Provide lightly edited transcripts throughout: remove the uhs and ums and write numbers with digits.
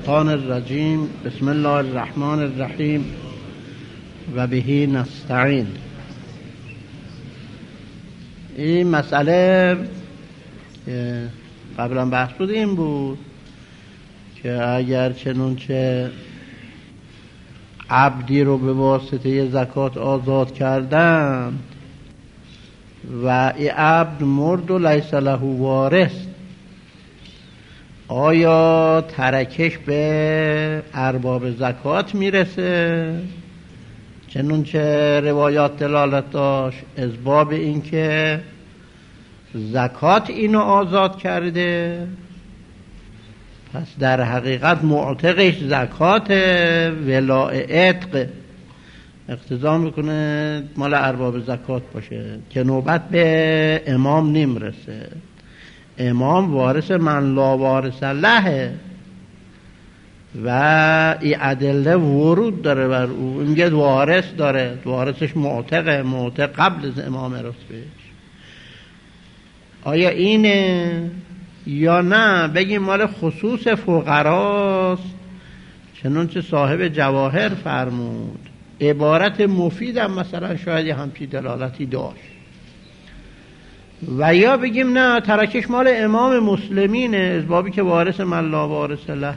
الشیطان الرجیم. بسم الله الرحمن الرحیم و بهی نستعین. این مسئله قبلا بحث بود این بود که اگر چنانچه عبدی رو به واسطه زکات آزاد کردن و این عبد مرد و لیس له وارث، آیا ترکش به ارباب زکات میرسه؟ چنانچه روایات دلالت داشت از باب این که زکات اینو آزاد کرده، پس در حقیقت معتقش زکات ولای عتق اقتضا میکنه مال ارباب زکات باشه که نوبت به امام نمیرسه. امام وارث من لا وارث له و این ادله ورود داره بر او. میگه وارث داره، وارثش معتق قبل از امام رسولش. آیا اینه یا نه بگیم مال خصوص فقراست؟ چنانچه صاحب جواهر فرمود. عبارت مفیدم مثلا شاید همچی دلالتی داشت. و یا بگیم نه ترکش مال امام مسلمینه از بابی که وارث من لا وارث له،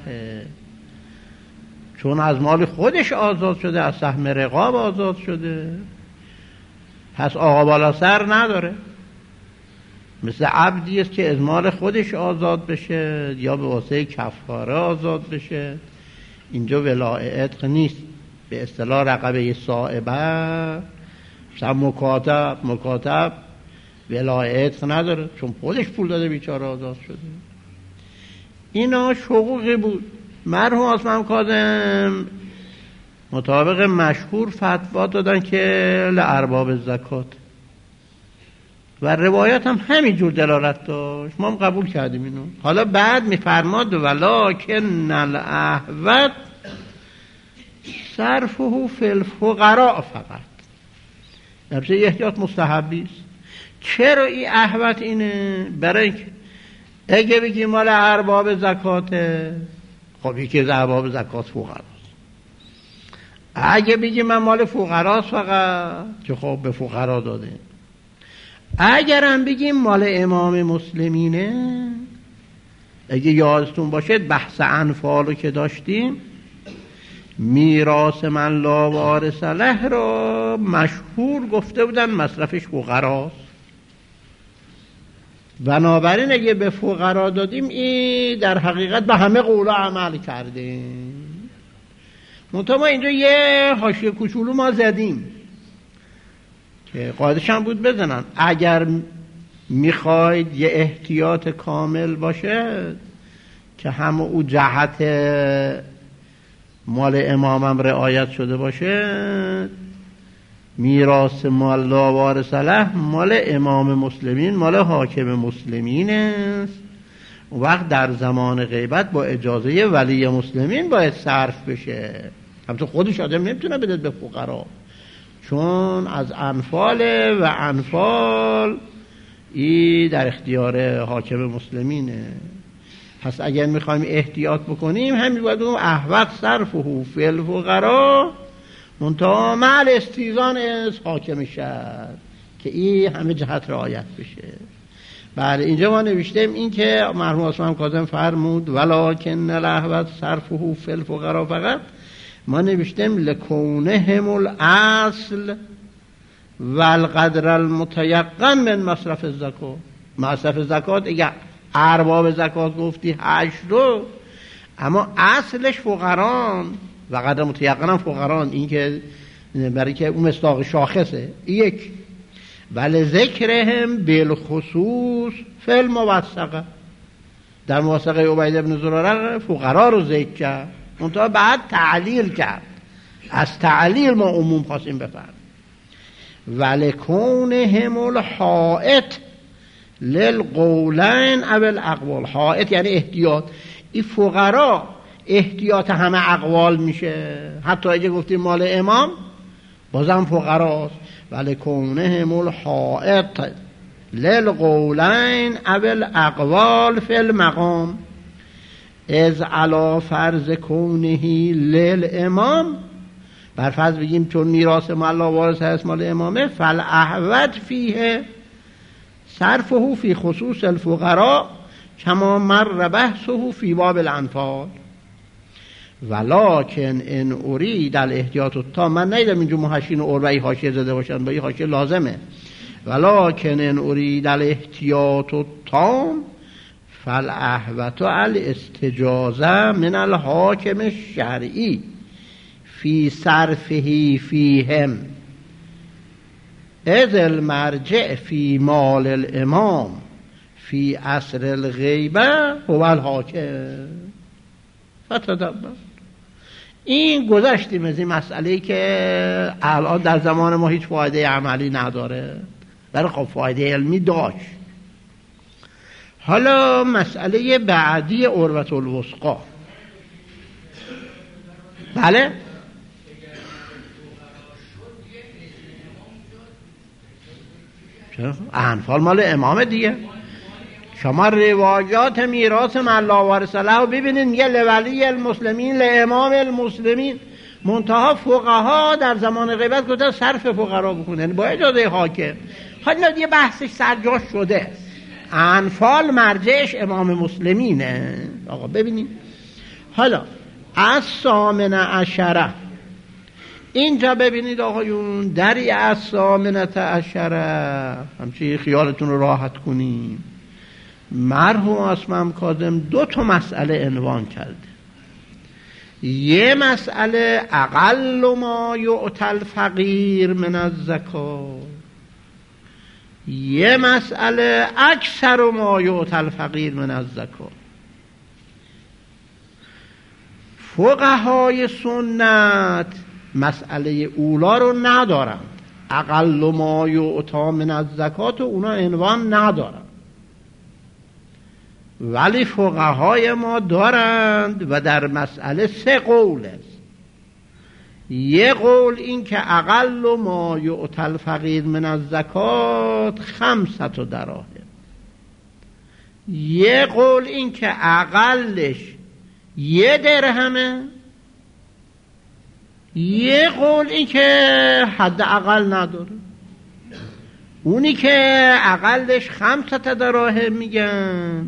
چون از مال خودش آزاد شده، از سهم رقاب آزاد شده، پس آقا بالا سر نداره. مثل عبدی است که از مال خودش آزاد بشه یا به واسطه کفاره آزاد بشه. اینجا ولای عتق نیست، به اصطلاح رقبه صائبه. مثلا مکاتب ولای عتق نداره چون خودش پول داده بیچاره آزاد شده. اینا حقوقی بود. مرحوم عثمان کاظم مطابق مشهور فتوا دادن که لارباب زکات و روایات هم همینجور دلالت داشت. ما هم قبول کردیم اینو. حالا بعد میفرماد ولکن الاحوط صرفه فی الفقراء فقط. البته احتیاط مستحبی است. چرا این احوط اینه؟ برای اینکه اگه بگیم مال ارباب زکاته، خب یکی از ارباب زکات فقراست. اگه بگیم من مال فقراست فقط، که خب به فقرا داده. اگر هم بگیم مال امام مسلمینه، اگه یادتون باشه بحث انفالو که داشتیم، میراث من لا وارث له را مشهور گفته بودن مصرفش فقراست. بنابراین اگه به فقرا دادیم این در حقیقت به همه قولا عمل کردیم. منتها ما اینجا یه حاشیه کوچولو ما زدیم که قاعدش هم بود بزنن. اگر میخواید یه احتیاط کامل باشه که همه او جهت مال امامم رعایت شده باشه، میراث مال لا وارث له مال امام مسلمین، مال حاکم مسلمین است. وقت در زمان غیبت با اجازه ولی مسلمین باید صرف بشه. همچون خودش آدم نمیتونه بده به فقرا، چون از انفال و انفال ای در اختیار حاکم مسلمینه. پس اگر میخوایم احتیاط بکنیم همین باید اون احوط صرفه فی الفقراء منتها مع الاستیزان از حاکم شهر که این همه جهت رعایت بشه. بله اینجا ما نوشتیم این که مرحوم عثمان کاظم فرمود ولکن الاحوط صرفه فی الفقراء فقط. ما نوشتیم لکونهم الاصل والقدر المتیقن من مصرف الزکات. مصرف زکات اگر ارباب زکات گفتی 8 رو، اما اصلش فقران و قدر متیقن هم فقران. این که برای که اون مصداق شاخصه. یک ولی ذکرهم بالخصوص فی الموثقه، در موثقه عبید بن زراره فقرا رو ذکر کرد، منتها بعد تعلیل کرد. از تعلیل ما عموم خواستیم بفرم. ولکونهم الحائط للقولین او الاقوال. حائط یعنی احتیاط. این فقرا احتیاط همه اقوال میشه. حتی اگه گفتیم مال امام بازم فقراست. ولکونهم الحائط للقولین او الاقوال فی المقام. از علا فرض کونه للامام، بر فرض بگیم چون میراث معلا وارث هست مال امامه، فالاحوط فیه صرفه فی خصوص الفقراء کما مر بحثه فی باب الانفال. ولکن ان ارید الاحتیاط التام، من نیدم اینجا محشین و اربعی حاشیه زده باشن، با این حاشیه لازمه. ولکن ان ارید الاحتیاط التام فالاحوط الاستجازه من الحاکم الشرعی فی صرفه فیهم اذ المرجع فی مال الامام فی عصر الغیبه هو الحاکم. فتدبر. این گذشتیم از این مسئله که الان در زمان ما هیچ فایده عملی نداره، ولی خب فایده علمی داشت. حالا مسئله بعدی عروة الوثقی. بله انفال مال امام دیگه. شما روایات میراث من لا وارث له رو ببینید، میگه لولی المسلمین لامام المسلمین، منتها فقها در زمان غیبت گفتن صرف فقرا بکنن، یعنی با اجازه حاکم. حالا دیگه بحثش سرجاش شده، انفال مرجعش امام مسلمینه. آقا ببینید حالا از ثامنه عشره، اینجا ببینید آقایون، دری از ثامنه عشره، همچنین خیالتون رو راحت کنیم. مرحوم اسمم کاظم دو تا مسئله عنوان کرده. یه مسئله اقل ما یعطی الفقیر من الزکات، یه مسئله اکثر ما یعطی الفقیر من الزکات. فقهای سنت مسئله اولا رو ندارن، اقل ما یعطی من الزکات و اونا عنوان ندارن، ولی فقهای ما دارند و در مسئله سه قول است. یه قول این که اقل ما یعطی الفقیر من الزکات 500 دراهم، یه قول این که اقلش 1 درهمه، یه قول این که حد اقل نداره. اونی که اقلش 500 دراهم میگن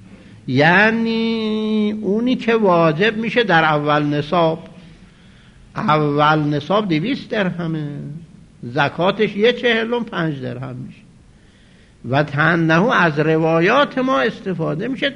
یعنی اونی که واجب میشه در اول نصاب. اول نصاب 200 درهمه، زکاتش 1/40 5 درهم میشه. و تنهو از روایات ما استفاده میشه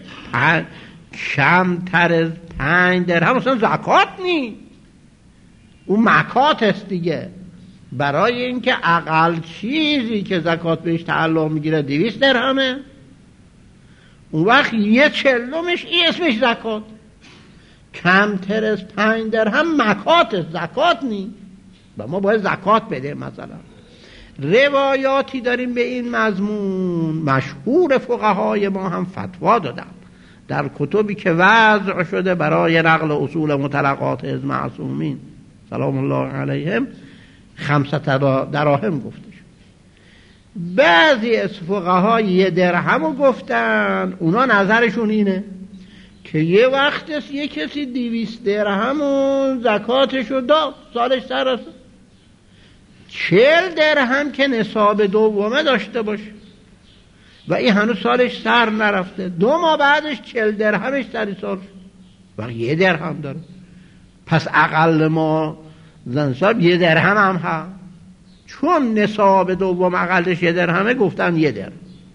کمتر از 5 درهم اصلا زکات نی، اون مکات است دیگه. برای اینکه اقل چیزی که زکات بهش تعلق میگیره 200 درهمه، اون وقت 1/40 این اسمش زکات. کمتر از 5 درهم مکات، زکات نی، و ما باید زکات بده. مثلا روایاتی داریم به این مضمون، مشهور فقهای ما هم فتوا دادن در کتبی که وضع شده برای نقل اصول مطلقات از معصومین سلام الله علیهم. 500 دراهم گفته شد. بعضی از فقها 1 درهم رو گفتن. اونا نظرشون اینه که یه وقت است یه کسی 200 درهم و زکاتشو داد، سالش سر است 40 درهم که نصاب دومه داشته باشه و این هنوز سالش سر نرفته، 2 ماه بعدش 40 درهمش سر سال و 1 درهم داره. پس اقل ما زنساب 1 درهم هم هست، چون نصاب دوم اقلش 1 درهمه گفتن 1 درهم.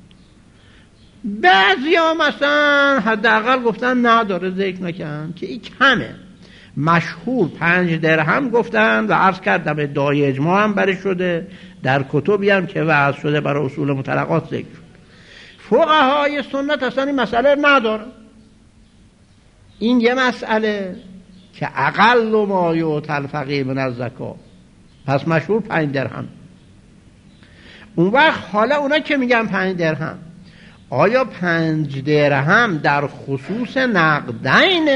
بعضی ها مثلا حداقل گفتن نداره، ذکر نکن که این کمه. مشهور 5 درهم گفتن و عرض کردم ادعای اجماع هم برای شده، در کتبی هم که وضع شده برای اصول مطلقات ذکر شد. فقهای سنت اصلا این مسئله نداره. این یه مسئله که اقل ما یعطی الفقیر من الزکات، پس مشهور 5 درهم. اون وقت حالا اونا که میگن 5 درهم، آیا 5 درهم در خصوص نقدین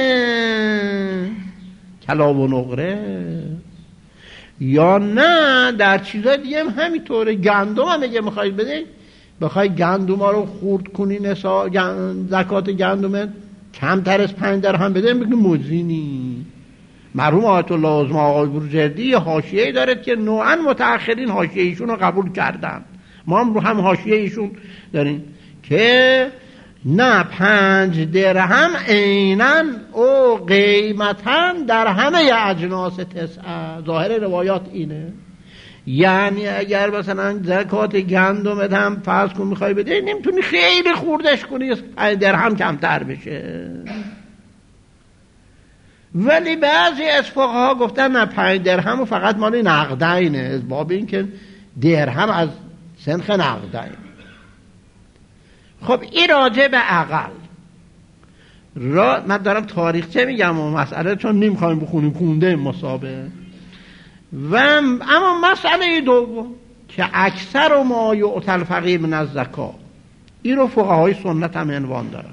کلا و نقره یا نه در چیزای دیگه هم همینطوره؟ گندم هم اگه میخوای بده، بخوای گندم ها رو خورد کنی زکات گندم کمتر از 5 درهم بده بگه مزینی. مرحوم آیت الله عظما آقای بروجردی یه حاشیه‌ای داره که نوعاً متأخرین حاشیه ایشون رو قبول کردن، ما هم رو هم حاشیه ایشون داریم که نه 5 درهم عیناً او قیمتاً در همه اجناس 9. ظاهر روایات اینه. یعنی اگر مثلا زکات گندمت هم فرض کن میخوای بده، نمیتونی خیلی خوردش کنی 5 درهم کمتر بشه. ولی بعضی از فقها گفتن نه 5 درهم و فقط مال نقدینه، از باب این که درهم از سنخ نقدین. خب این راجع به اقل من دارم تاریخچه میگم و مسئله چون نمیخوایم بخونیم خونده مسابه. و اما مسئله دوم که اکثر و ما یعطی الفقیر من الزکات، این رو فقهای سنت هم عنوان دارن.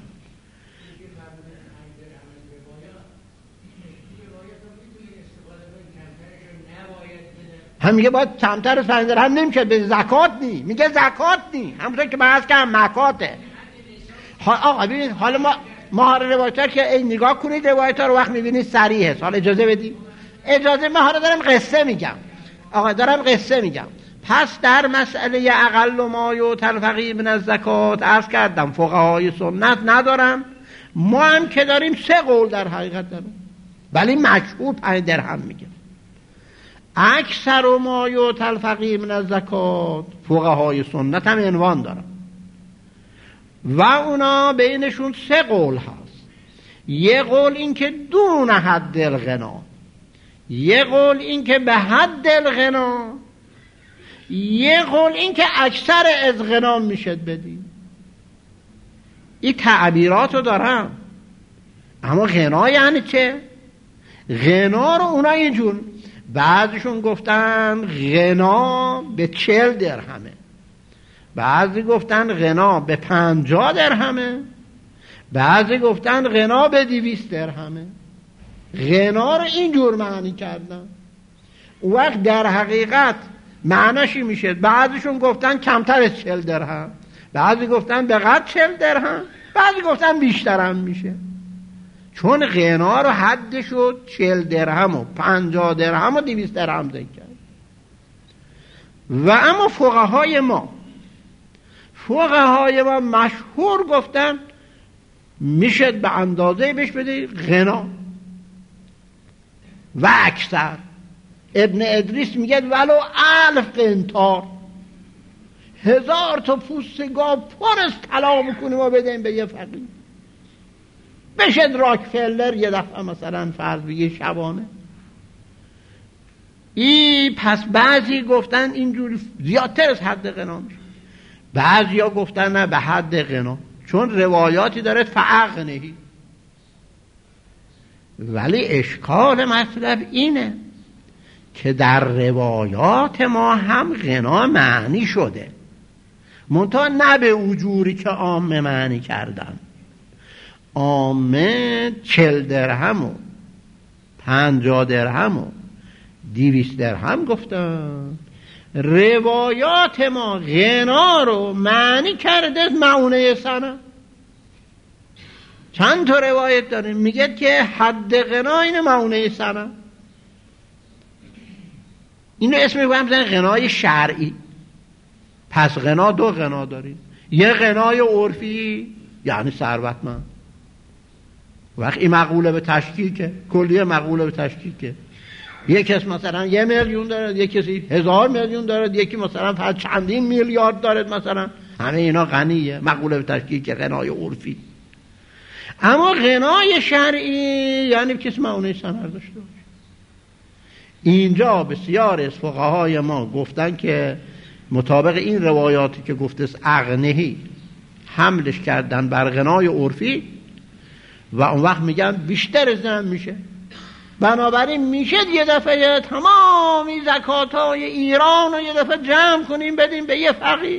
هم میگه باید کمتر از 5 درهم نمیشه به زکات نی، میگه زکات نی، همونطور که بحث کردم مکاته. آقا ببینید حالا ما روایت‌ها که نگاه کنید روایت‌ها رو وقت میبینید صریحه. حالا اجازه بدید، اجازه من حالا دارم قصه میگم. آقا دارم قصه میگم. پس در مسئله اقل ما یعطی الفقیر من الزکات عرض کردم فقهای سنت ندارم، ما هم که داریم 3 قول در حقیقت داریم، ولی مشهور 5 درهم میگه. اکثر و ما یعطی الفقیر من الزکات فقهای سنت هم عنوان دارن و اونا بینشون 3 قول هست. یه قول این که دون حد الغنا، یه قول این که به حد الغنا، یه قول این که اکثر از غنا میشد بدی. این تعبیرات رو دارم. اما غنا یعنی چه؟ غنا رو اونا اینجور، بعضیشون گفتن غنا به 40 درهمه، بعضی گفتن غنا به 50 درهمه، بعضی گفتن غنا به 200 درهمه. غنا رو اینجور معنی کردن. اون وقت در حقیقت معنیشی میشه بعضیشون گفتن کمتر از 40 درهم، بعضی گفتن به قدر 40 درهم، بعضی گفتن بیشتر هم میشه. چون غنا رو حدشو 40 درهم و 50 درهم و 200 درهم ذکر کرد. و اما فقهای ما مشهور گفتن میشه به اندازه بهش بده غنا و اکثر. ابن ادریس میگه ولو 1000 قنطار، 1000 تا پوست گاو پر از طلا میکنیم و بدیم به یه فقیر. بشد راکفلر یه دفعه مثلا فرض بگیر شبانه. پس بعضی گفتن اینجوری زیادتر از حد غنا میشه، بعضی ها گفتن نه به حد غنا، چون روایاتی داره فعقنهی. ولی اشکال مطلب اینه که در روایات ما هم غنا معنی شده، منتها نه به اجوری که عامه معنی کردن. عامه 40 درهم و 50 درهم و 200 درهم گفتن. روایات ما غنا رو معنی کرده معونه سنه. چند تا روایت داریم میگه که حد غنا اینه معونه سنه. اینو اسم میگم بزن غنای شرعی. پس غنا 2 غنا داریم، یه غنای عرفی یعنی ثروتمند، وقت این مقوله به تشکیکه، کلیه مقوله به تشکیکه. یک کس مثلا 1 میلیون دارد، یک کسی 1000 میلیون دارد، یکی مثلا فقط چندین میلیارد دارد، مثلا همه اینا غنیه، مقوله به تشکیکه، غنای عرفی. اما غنای شرعی یعنی کسی معونه سنر داشته باشه. اینجا بسیار از فقهای ما گفتن که مطابق این روایاتی که گفته اغنهی حملش کردن بر غنای عرفی و اون وقت میگن بیشتر از این میشه. بنابراین میشه یه دفعه تمامی زکاتای ایران رو یه دفعه جمع کنیم بدیم به یه فقیر،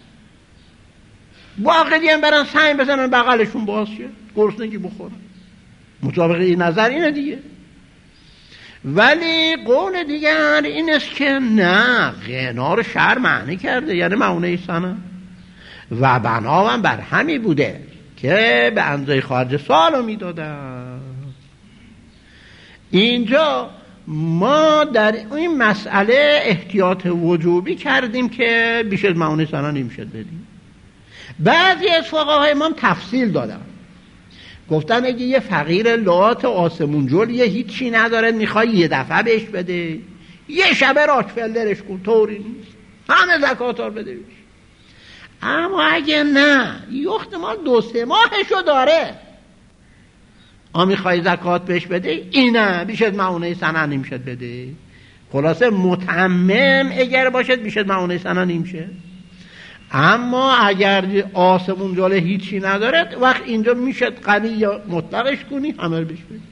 باقی هم برن سنگ بزنن بغلشون باز شه گرسنگی بخورن. مطابق این نظر اینه دیگه. ولی قول دیگر این است که نه، غنا رو شرع معنی کرده، یعنی معونه سنه، و بنابراین بر همی بوده که به اندازه خارج سالو میدادن. اینجا ما در این مسئله احتیاط وجوبی کردیم که بیش از معونه سنه نمیشد بدیم. بعضی از فقهای ما تفصیل دادن، گفتن اگه یه فقیر لات آسمون جل هیچی نداره میخوای یه دفعه بهش بده، یه شبه راکفلرش کن، طوری نیست، همه زکاتار بده بهش. اما اگه نه یه احتمال 2-3 ماهشو داره میخوای زکات بهش بده، اینه بیش از معونه سنه نمیشد بده. خلاصه متعمم اگر باشد بیش از معونه سنه نمیشه. اما اگر آسمون جاله هیچی نداره وقت اینجا میشد غنی یا مطلقش کنی همه بهش بدی.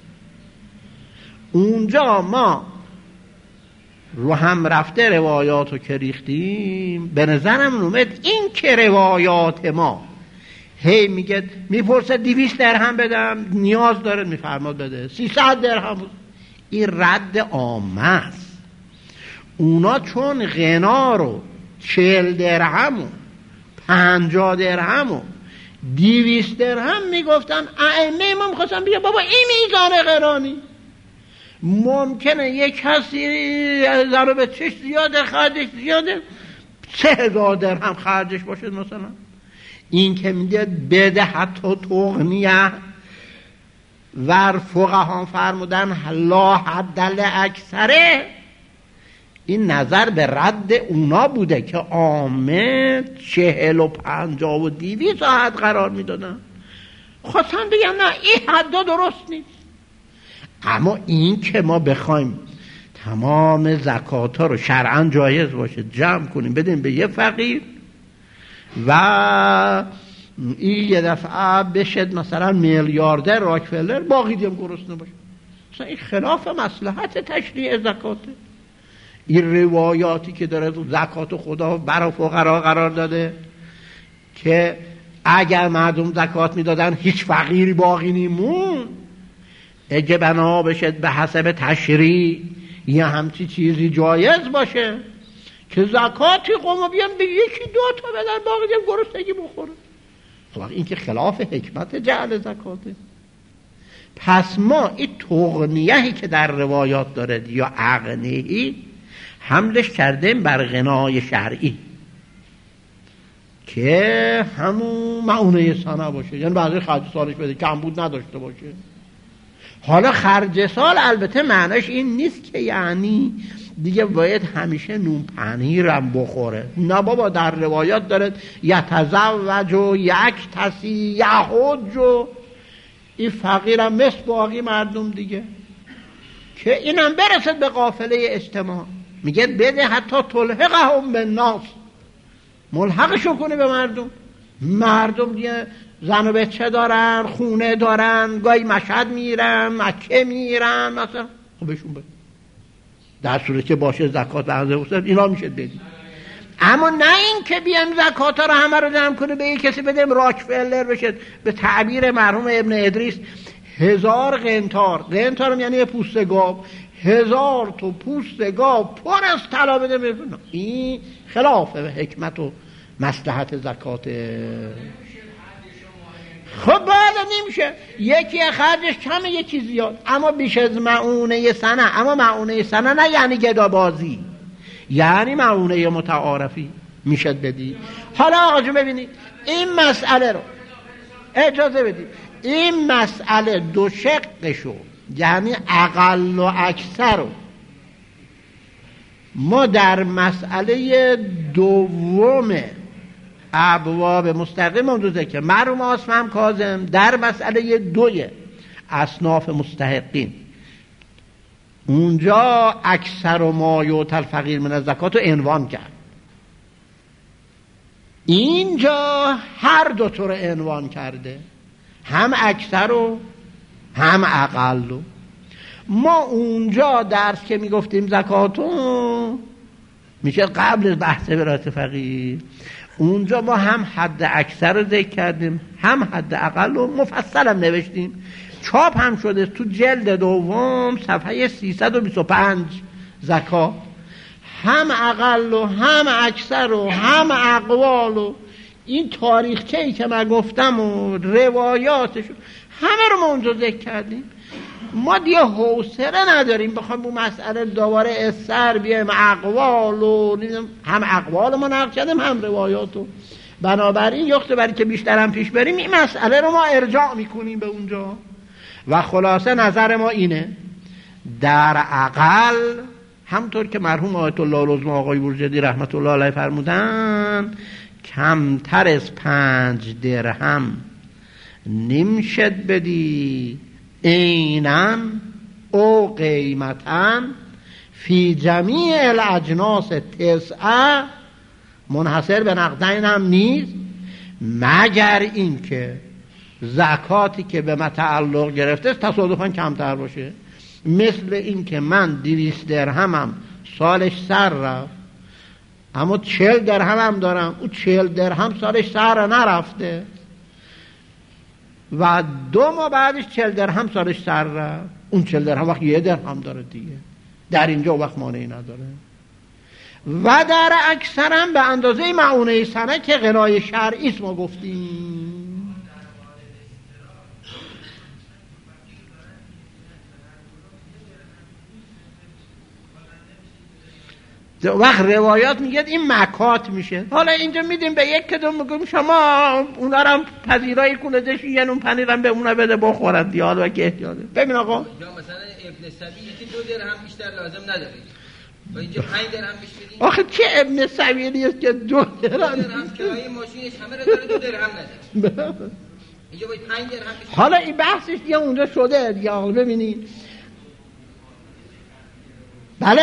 اونجا ما رو هم رفته روایاتو که ریختیم، به نظرم اومد این که روایات ما هی میگه میپرسه 200 درهم بدم، نیاز داره میفرماد بده 300 درهم، این رد عامه است. اونا چون غنا رو 40 درهم و 50 درهم و 200 درهم میگفتن، ائمه ما میخواستن بگه بابا این میزان غرانی ممکنه یک کسی ضربه چش زیاده، خرجش زیاده، 3000 درهم خرجش باشه مثلا. این که میگه بده حتی تغنیه ور فقها فرمودن لا حد اکثره، این نظر به رد اونا بوده که عامه 40 و 50 و 200 حد قرار میدادن. خواستن بگم نه این حدا درست نیست. اما این که ما بخوایم تمام زکات ها رو شرعاً جایز باشه جمع کنیم بدیم به یه فقیر و این یه دفعه بشد مثلا میلیاردر راکفلر باقی دیم گرسنه باشه، مثلا این خلاف مصلحت تشریع زکاته. این روایاتی که داره زکات خدا برای فقرا قرار داده که اگر مردم زکات میدادن هیچ فقیری باقی نیمون، اگه بنا بشه به حسب تشریع یا همچی چیزی جایز باشه که زکاتی قوم بیان به 1-2 تا بدن باقی دیم گرسنگی بخوره. خب این که خلاف حکمت جعل زکاته. پس ما این تغنیهی که در روایات داره یا اغنیهی حملش کردیم بر غنای شرعی که همون معونه سنه باشه، یعنی بعضی خرج سالش بده کمبود نداشته باشه. حالا خرج سال البته معناش این نیست که یعنی دیگه باید همیشه نون پنیرم بخوره، نه بابا. در روایات داره یتزوج و یکتسی یحج و این فقیرم مثل باقی مردم دیگه که اینم برسد به قافله اجتماع. میگه بده حتی تلحقهم بالناس، ملحقشون کنه به مردم. مردم دیگه زن و بچه دارن، خونه دارن، گاهی مشهد میرن، مکه میرن مثلا، خب بهشون بده در صورت که باشه زکات لحظه افتاد اینا میشه بدید. اما نه این که بیان زکات ها رو همه رو جمع کنه به یک کسی بدیم راکفلر بشه. به تعبیر مرحوم ابن ادریس 1000 قنطار، قنطار یعنی پوست گاو، 1000 تا پوست گاو پر از طلا بده. این خلاف حکمت و مصلحت زکات. خب بعد نمیشه، یکی خرجش کمه یکی زیاد، اما بیش از معونه سنه. اما معونه سنه نه یعنی گدابازی، یعنی معونه متعارفی میشد بدی. حالا آقا جون ببینید این مسئله رو اجازه بدید، این مسئله دو شقشو یعنی اقل و اکثر رو ما در مسئله دوم ابواب مستقیم اون که مرحوم آصفهم کاظم در مسئله 2 اصناف مستحقین اونجا اکثر و ما یؤتی الفقیر من الزکات رو عنوان کرد، اینجا هر دو تا رو عنوان کرده، هم اکثر و هم اقل. ما اونجا درس که میگفتیم زکاتو میشه قبل بحث ولایت فقیر، اونجا ما هم حد اکثر رو ذکر کردیم هم حد اقل رو مفصل هم نوشتیم، چاپ هم شده تو جلد دوم صفحه 325 زکات، هم اقل و هم اکثر و هم اقوال و این تاریخچه‌ای که من گفتم و روایاتشو همه رو ما اونجا ذکر کردیم. ما دیگه حوصله نداریم بخوایم اون مسئله دوباره اثر بیایم اقوال و هم اقوال ما نقل کردیم هم روایاتو. بنابراین یخته برای که بیشتر هم پیش بریم این مسئله رو ما ارجاع میکنیم به اونجا و خلاصه نظر ما اینه در اقل همطور که مرحوم آیت الله العظمی آقای بورجردی رحمت الله علیه فرمودن کمتر از 5 درهم نمیشد بدی عیناً او قیمتاً فی جمیع الاجناس 9 منحصر به نقدین هم نیست مگر این که زکاتی که به من تعلق گرفته تصادفاً کمتر باشه. مثل این که من 200 درهمم سالش سر رفت اما 40 درهمم دارم، اون 40 درهم سالش سر نرفته و 2 ماه بعدش 40 درهم سالش سر رفت، اون 40 درهم وقت 1 درهم داره دیگه، در اینجا وقت مانعی نداره. و در اکثرم به اندازه معونه سنه که غنای شرعی است ما گفتیم. وقت روایات میگه این مکات میشه. حالا اینجا میدیم به یک کدوم میگیم شما اونا رو هم پذیرایی کنه دشین یه نون پنیرم به اونا بده بخورن دیگه. حالا که احتیاجه ببین آقا یا مثلا ابن سبی یکی 2 درهم بیشتر لازم نداره و اینجا 5 درهم بیش بدین. آخه چه ابن سبیلی است که 2 درهم کرایه ماشینش همه رو داره 2 درهم نده اینجا باید 5 درهم بیش. حالا این بحثش دیگه اونجا شده دیگه. حالا ببینید بله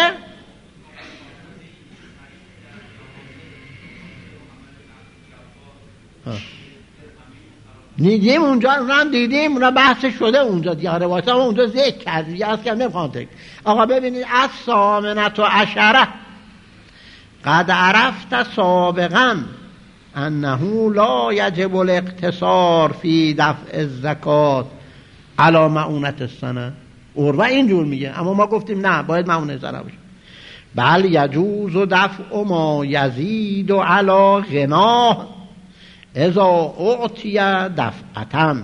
دیدیم اونجا هم دیدیم اونا بحث شده اونجا دیگه روایت ها اونجا ذکر کرد دیگه از کم نمیخوام تک. آقا ببینید از 18 قد عرفت سابقا انه لا یجب الاقتصار فی دفع الزکات علی معونت السنه. عروه اینجور میگه اما ما گفتیم نه باید معونه سنه باشه. بل یجوز دفع ما یزید علی غناه اذا اعطی دفعتن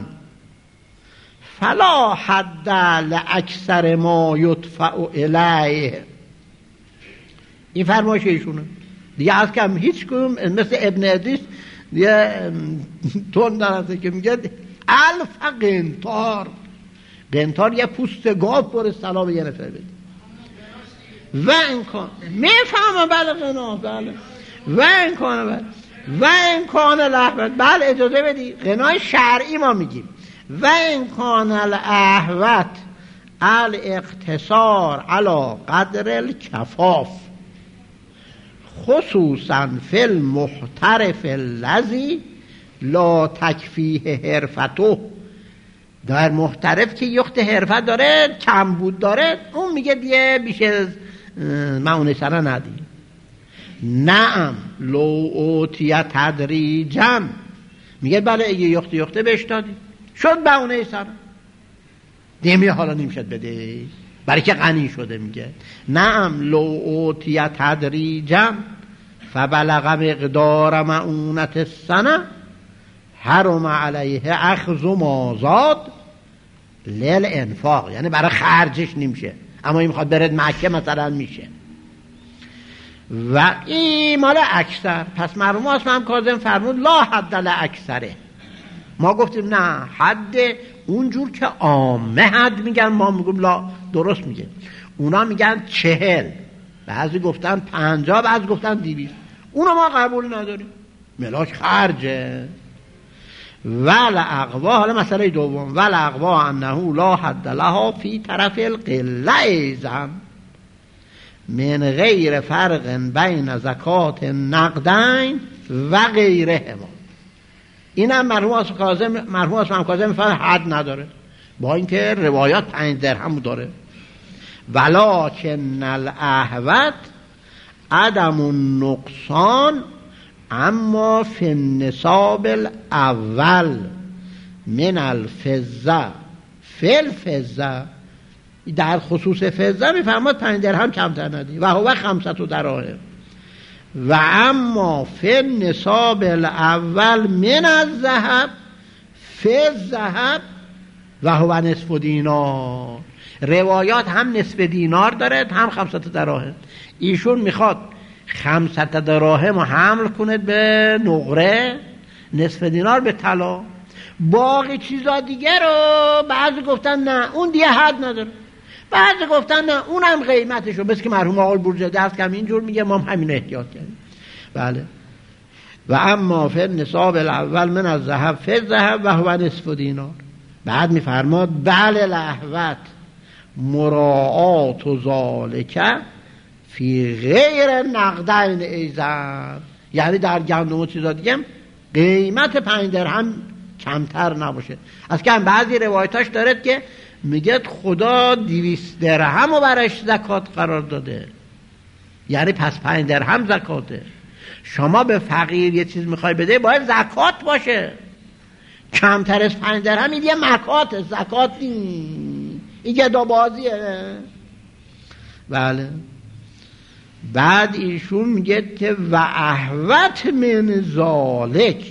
فلا حد لاکثر ما یدفع الیه. این فرمایش ایشونه دیگه. از کم هیچ کنم مثل ابن ادریس دیگه تون دارسته که میگه 1000 قنطار یه پوست گاو پر سلام یه نفر بده و امکان میفهمم بله غنا بله و امکان بله و امکان الاحوت بله اجازه بدی غنای شرعی ما میگیم و امکان الاحوت الاقتصار علی قدر الکفاف خصوصا فی المحترف الذی لا تکفیه حرفته. در محترف که یخت حرفت داره کمبود داره اون میگه دیگه بیش از معونه سره ندی. نعم لو اوتیه تدریجا میگه بله اگه یخته بهش دادی شد معونه سره دیگه حالا نمیشد بده برای که غنی شده. میگه نعم لو اوتیه تدریجا فبلغ مقدار معونت السنه حرم علیه اخذ ما زاد للانفاق. یعنی برای خرجش نمیشه اما این میخواد برد مکه مثلا میشه. و این مال اکثر. پس مرحوم اسمم کاظم فرمود لا حد لاکثره. ما گفتیم نه حد اونجور که عامه حد میگن ما میگیم لا درست میگه. اونا میگن 40، بعضی گفتن 50، بعضی گفتن 200. اونا ما قبول نداریم ملاک خرجه. ول اقوا حالا مسئله دوم ول اقوا انه لا حد لها فی طرف القله ایزن من غیر فرق بین زکات نقدین و غیرهما. اینم مرحوم اسمم کاظم میفرماید حد نداره با اینکه روایات 5 درهم داره. ولکن الاحوت عدم النقصان اما فی النصاب الاول من الفضه فی الفضه. در خصوص فضه میفرماد 5 درهم کمتر ندی و هو 5 دراهم و اما فی نصاب الاول من الذهب فی الذهب و هو نصف دینار. روایات هم نصف دینار داره هم 500 دراهم. ایشون میخواد 500 دراهم رو حمل کنه به نقره، نصف دینار به طلا، باقی چیزا دیگه رو بعضی گفتن نه اون دیگه حد نداره، بعضی گفتن نه اونم قیمتشو، بس که مرحوم آقای بورجردی هست که اینجور میگه، ما همین احتیاط کردیم. بله. و اما فی نصاب الاول من الذهب فی الذهب و هو نصف دینار. بعد میفرماد بل الاحوت مراعات و ذالک فی غیر نقدین ایضا، یعنی در گندم و چیزا دیگه قیمت 5 درهم کمتر نباشه. از که بعضی روایتاش داره که میگه خدا 200 درهم رو برش زکات قرار داده، یعنی پس 5 درهم زکاته. شما به فقیر یه چیز میخوای بده باید زکات باشه، کمتر از 5 درهم این یه مکات، زکات این گدا بازیه. بله. بعد ایشون میگه که و احوت من ذالک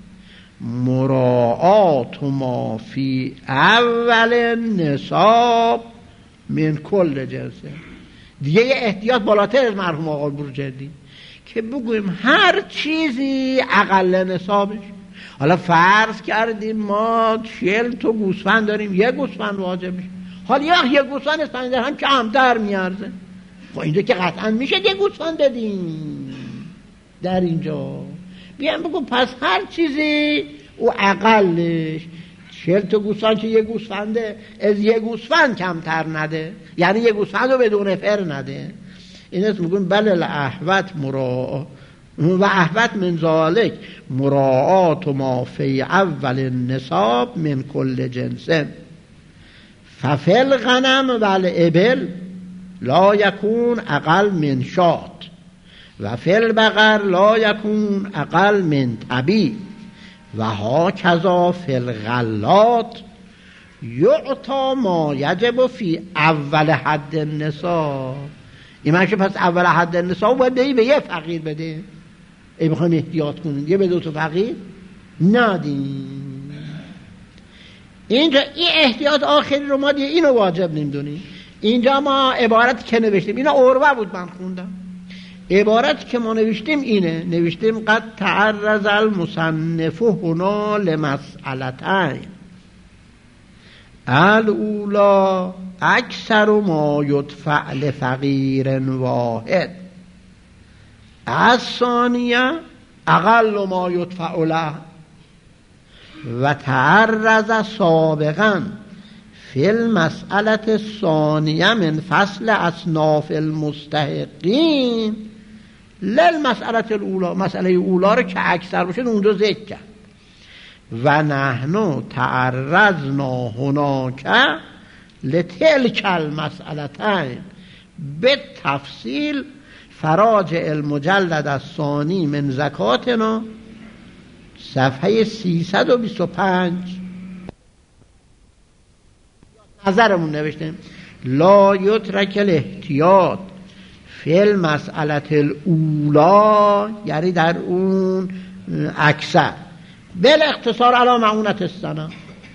مراعات ما فی اول نصاب من کل جنسه. دیگه یه احتیاط بالاتر از مرحوم آقای بورجردی که بگویم هر چیزی اقل نصابش. حالا فرض کردیم ما 40 تا گوسفند داریم، یه گوسفند واجب میشه، حالا یه گوسفند از 5 درهم کمتر میارزه، خب اینجا که قطعا میشه یه گوسفند بدیم. در اینجا بیان بگو پس هر چیزی او اقلش 40 تا گوسفند که یه گوسفنده از یه گوسفند کمتر نده، یعنی یه گوسفند رو بدون فر نده. این است میگن بله الاحوت مراعات و احوت من ذالک مراعات ما فی اول النصاب من کل جنس ففی الغنم و الابل لا یکون اقل من شات و فی البقر لا یکون اقل من طبی و هاکذا فی الغلات یعطا ما یجب فی اول حد النصاب. این معنیشه پس اول حد النصاب باید به یه فقیر بده. ای بخوایم احتیاط کنیم یه به 2 تا فقیر ندیم. اینجا این احتیاط آخری رو ما دیگه اینو واجب نمیدونیم. اینجا ما عبارت که نوشتیم، اینا عروه بود من خوندم، عبارت که ما نوشتیم اینه، نوشتیم قد تعرض المصنف هنا لمسئلتین الاولا اکثر ما یدفع لفقیر واحد، الثانیه اقل ما یدفع له، و تعرض سابقا فی المسئله الثانیه من فصل اصناف المستحقین للمسئله الاولا، مسئله اولا رو که اکثر باشه اونجا ذکر کرد. و نحن تعرضنا هناک لتلک المسئلتین به تفصیل فراجع المجلد الثانی من زکاتنا صفحه 325 نظرمون نوشتیم لا یترک الاحتیاط فی المسئله الاولا، یعنی در اون اکثر بل اختصار علی معونت السنه،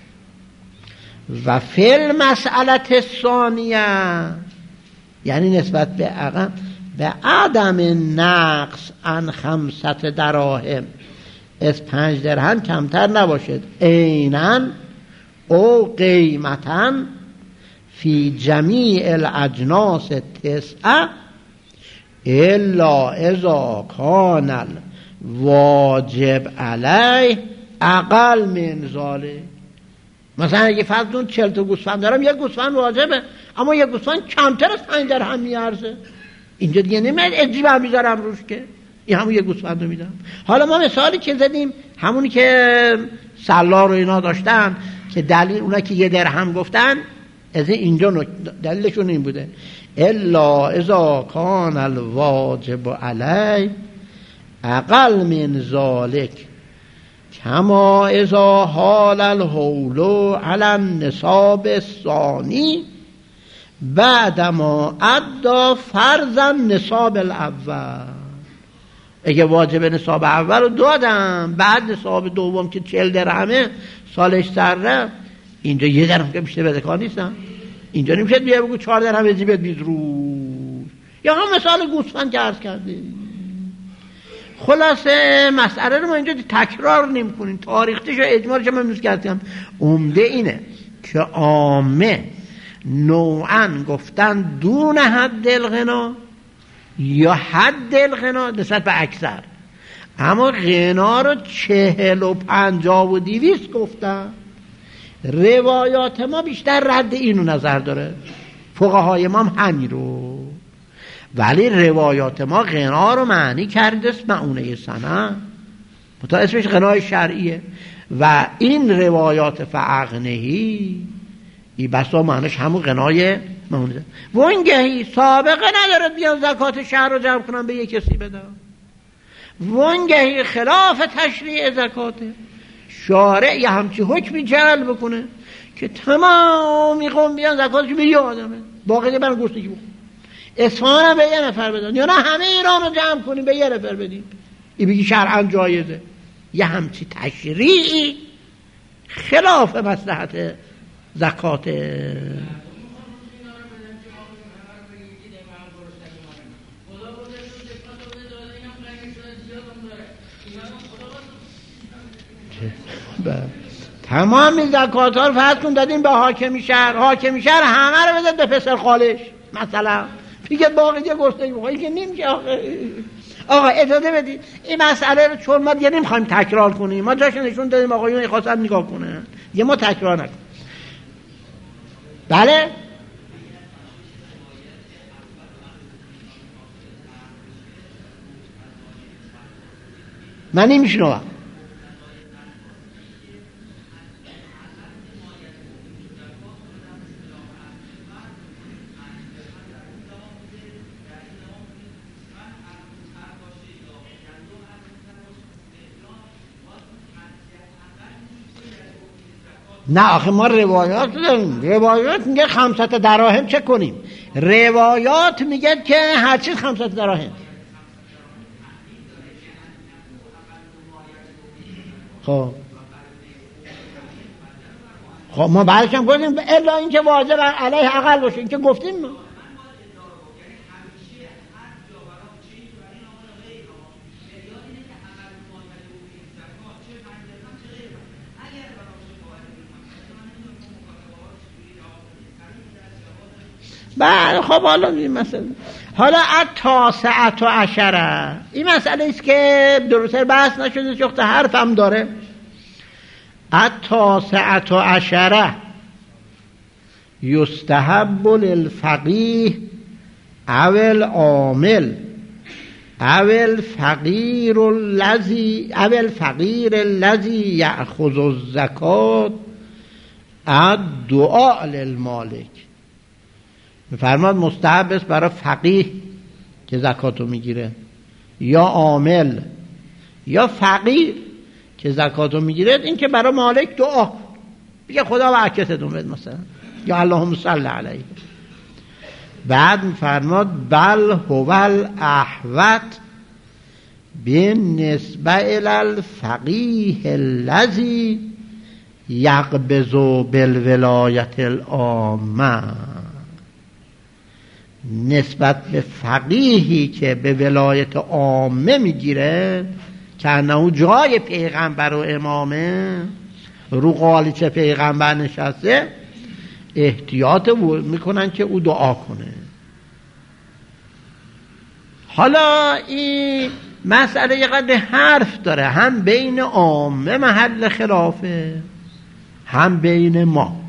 و فی المسئله الثانیه یعنی نسبت به عقم به عدم نقص عن 5 دراهم از 5 درهم کمتر نباشد عیناً او قیمتاً فی جمیع الاجناس 9 الا اذا کان واجب علیه اقل من ذلک. مثلا اگه فرض 40 تا گوسفند دارم، یک گوسفند واجبه اما یک گوسفند کمتر از 5 درهم میارزه، اینجا دیگه نمیاد اجیبم میذارم روش که این همون یک گوسفند رو میدم. حالا ما مثالی که زدیم همونی که سلار و اینا داشتن که دلیل اونا که 1 درهم گفتن از اینجا دلیلشون این بوده الا اذا کان الواجب علی اقل من ذلک کما اذا حال الحول علی النصاب الثانی بعدما ادى فرض النصاب الاول. اگه واجب نصاب اول رو دادم، بعد نصاب دوم که 40 درهمه سالش سره، اینجا 1 درهم که بیشتر بدهکار نیستم. اینجا نمیشه بیا بگو 4 درهم از جیبت بیز روش. یا هم مثال گوسفند که عرض کرده. خلاصه مسئله رو ما اینجا تکرار نمی کنیم، تاریختش و اجمالش من امروز کردم. عمده اینه که عامه نوعاً گفتن دون حد الغنا یا حد الغنا نسبت به اکثر، اما غنا رو 40 و 50 و 200 گفتن. روایات ما بیشتر رد اینو نظر داره، فقهای ما هم همین رو، ولی روایات ما غنا رو معنی کرده است معونه سنه، متا اسمش غنای شرعیه. و این روایات فاغنهی ای بسا معنیش همون غنای معونه. وانگهی سابقه ندارد بیان زکات شهر رو جمع کنم به یک کسی بدم، وانگهی خلاف تشریع زکاته، شارع یه همچی حکمی جعل بکنه که تمامی قوم بیان زکاتش به یه آدمه، باقی برن گرسنگی بخون. اصفهان هم به یه نفر بدن، یا نه همه ایران رو جمع کنیم به یه نفر بدیم، این بگی شرعاً جایزه. یه همچی تشریعی خلاف مصلحت زکاته. تمام زکات ها رو فرض کن دادیم به حاکمی شهر، حاکمی شهر همه رو بده به پسر خالش مثلا، دیگه باقی دیگه گرسنگی بخواه. این که نمیشه آقا اجازه بدید این مسئله رو، چون ما دیگه نمیخوایم تکرار کنیم، ما جاش نشون دادیم آقایون خواستن نگاه کنن، دیگه ما تکرار نکنیم. بله من نمیشنوم. نه آخه ما روایات داریم، روایات میگه 500 دراهم چه کنیم، روایات میگه که هر چیز 500 دراهم. خب ما بعدش هم گفتیم الا اینکه واجب علیه اقل باشه، اینکه گفتیم بله. خب حالا این مسئله، حالا التاسعة عشره این مسئله است که درست بحث نشده، چخت حرف هم داره. التاسعة عشره یستحب للفقیه او العامل او الفقیر الذی یأخذ الزکات الدعاء للمالک. میفرماد مستحب است برای فقیه که زکاتو میگیره، یا عامل یا فقیر که زکاتو میگیره، این که برای مالک دعا بگه خدا برکتتون بده مثلا، یا اللهم صل علیه. بعد میفرماد بل هو الاحوط بالنسبه الی الفقیه الذی یقبض بالولایت العامه، نسبت به فقیهی که به ولایت عامه میگیره که انه جای پیغمبر و امامه، رو قالیچه پیغمبر نشسته، احتیاط میکنن که او دعا کنه. حالا این مسئله یه قدر حرف داره، هم بین عامه محل خلافه، هم بین ما،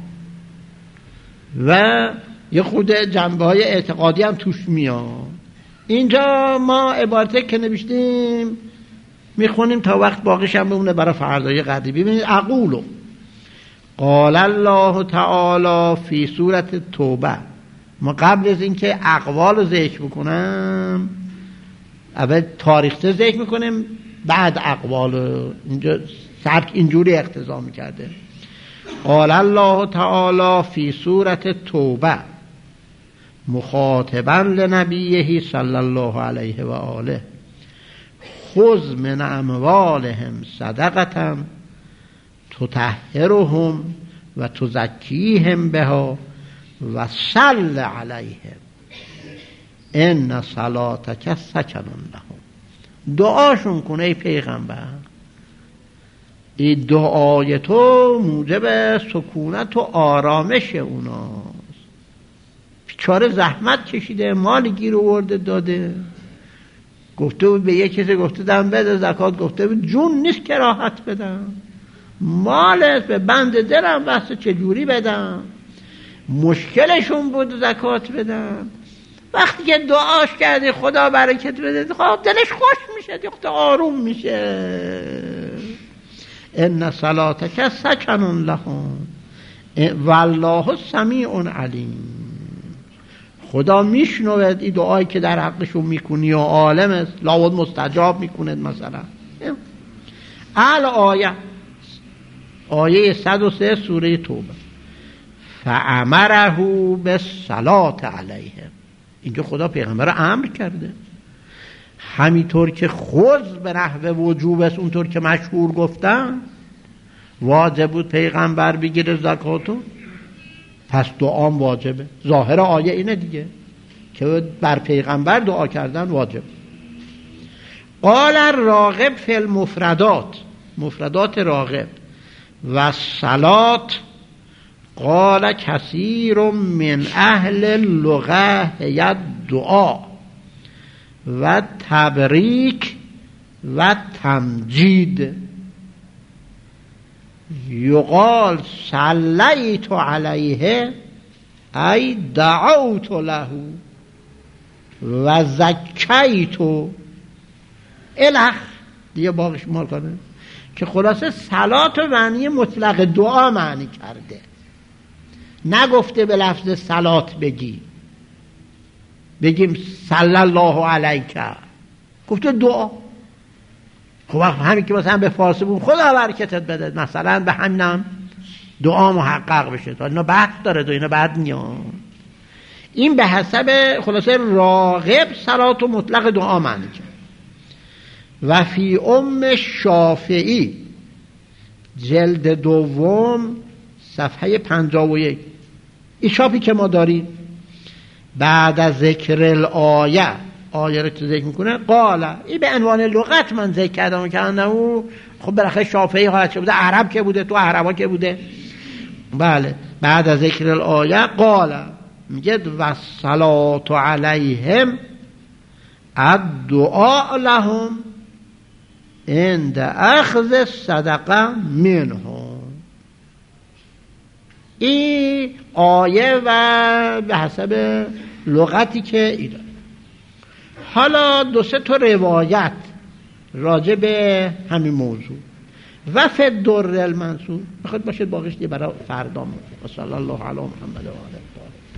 و یه خود جنبه‌های اعتقادی هم توش میاد. اینجا ما عبارتی که نوشتیم میخونیم تا وقت باقیش هم بمونه برای فردای قدری. ببینید اقولو قال الله تعالی فی سورت توبه. ما قبل از اینکه اقوال رو ذکر بکنم اول تاریخچه ذکر میکنیم، بعد اقوال. اینجا سبک اینجوری اقتضا میکرده. قال الله تعالی فی سورت توبه مخاطبا لنبیه صلی الله علیه و آله خذ من اموالهم صدقة تطهرهم و تزکیهم بها و صل علیهم ان صلاتک سکن لهم. دعاشون کنه ای پیغمبر، این دعای تو موجب سکونت و آرامش اوناست. بیچاره زحمت کشیده، مال گیر آورده داده، گفته بود به یک کسی گفته دم بده زکات، گفته بود جون نیست که راحت بدم، مالت به بند دلم بسته چجوری بدم، مشکلشون بود زکات بدم. وقتی که دعاش کردی خدا برکت بده، خب دلش خوش میشه، دلش آروم میشه. ان صلاتک سکن لهم والله سمیع علیم. خدا میشنود این دعایی که در حقشون میکنی و عالم است، لابد مستجاب میکند. مثلا آیه 103 سوره توبه، فامره بالصلاة علیهم. اینجا خدا پیغمبر رو امر کرده، همینطور که خذ به نحو وجوب است، اونطور که مشهور گفتن واجب بود پیغمبر بگیره زکاتو، پس دعام واجبه. ظاهر آیه اینه دیگه که بر پیغمبر دعا کردن واجب. قال الراغب فی المفردات، مفردات راغب و صلات. قال کثیر من اهل اللغه ید دعا و تبریک و تمجید. یقال صلیت علیه ای دعوت له و زکیت الخ دیگه باقیش مال کنه، که خلاصه صلات و معنی مطلق دعا معنی کرده، نگفته به لفظ صلات بگیم صلی الله علیک، گفته دعا. خب همین که مثلا به فارسی بود خدا برکتت بده، مثلا به همینم دعا محقق بشه. تا اینا بحث داره و اینا بعد میاد. این به حسب خلاصه راغب صلات و مطلق دعا معنی کرد. و فی ام شافعی جلد دوم صفحه 51، این چاپی که ما داریم بعد از ذکر الآیه، آیه رو تو ذکر میکنه، قال این به عنوان لغت من ذکر کردم که انه خب بالاخره شافعی حالت بوده، عرب که بوده، تو عربا که بوده. بله بعد از ذکر الآیه قال میگه و صلات علیهم الدعاء لهم عند اخذ صدقه منهم. این آیه و به حسب لغتی که ایده. حالا دو سه تا روایت راجع به همین موضوع و فی الدر المنصور میخواد باشه، باقیش دیگه برای فردا. صلی الله علی محمد و آله.